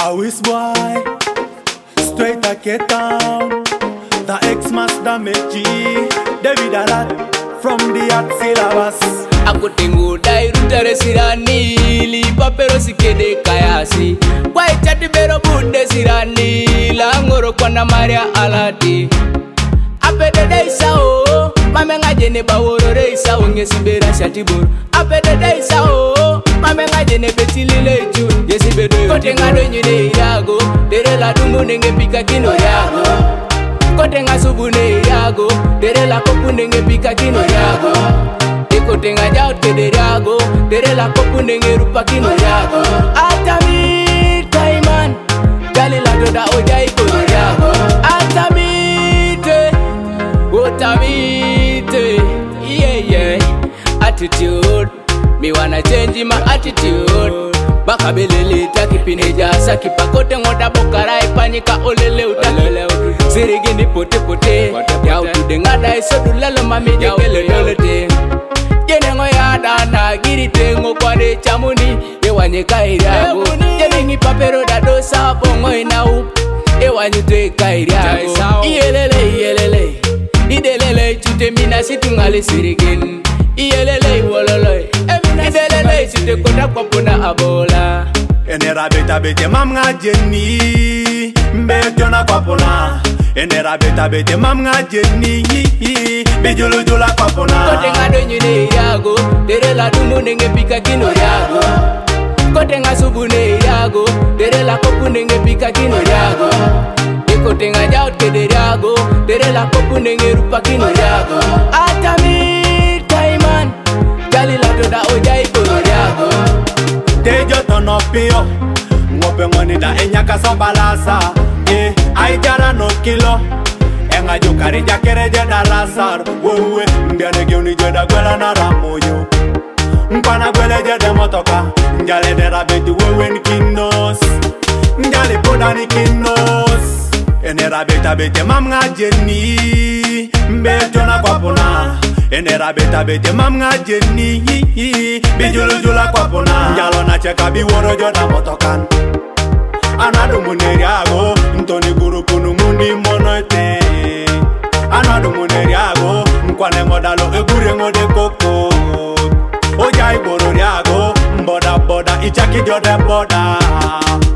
Awis boy, straight a Cape Town. The ex-master Meji, David Alat from the art syllabus. Akutengu dairutere sirani, lipa pero sikede kayasi. Wai chati bero bude sirani, langoro kwa na Maria Alati. Apede deisa o, mame ngajene baworo reisa o ngesibera shatiboro. Apede deisa o, mame ngajene betilile jun, yesibedo yo. Kote ngado nyune irago, dere la dumu nenge pika kino yago. Kote nga subune yago, dere la kopu nenge pika kino yago. Kote nga jaut kede yago, dere la kopu nenge rupa kino yago. Atami taiman, gali la doda ojai kono yago. Atamite, otamite, yeah. Attitude, me wanna change my attitude. Baka belele takipine jasa kipakote ngoda bokara ipanyika olele utalele sirigini pote ya utude ngada isodu lelo mami jekele lolete jene ngoyada na girite ngokwade chamuni ewanyeka iriago jene ngipapero dadosa bongo inau ewanyute kairiago iyelele idelele chute mina situngale sirigin iyelele wololoy idelele chute kota kwa pona abola Enera beta bete mamga jeni Mbejona kwa pona Enera beta bete mamga jeni Bejolo jola kwa pona Kote ngado nyune yago dere la dumu nenge pika kino yago Kote nga subune yago dere la kopu nenge pika kino yago Kote nga jaut kede yago dere la kopu nenge rupa kino yago Atami taiman gali la doda ojai kono yago Tejo tono pio Ngope ngoni da enyaka sobalasa Aijara no kilo Enga jukari jakere jeda lasar Wewe mbiane giuni jeda gwela na ramoyo Mpana gwele jede motoka Njale dera beti wewe ni kinos Njale poda ni kinos Enera beta bete mamga jeni Mbejona kwa pona Enera beta bete mamga jeni Bijulujula kwa pona Njalo na cheka biworo joda motokan Anado muneriago Ntoni guru kunu mundi monote Anado muneriago Nkwane ngodalo egure ngode koko Ojai boro riago Boda ichaki jode boda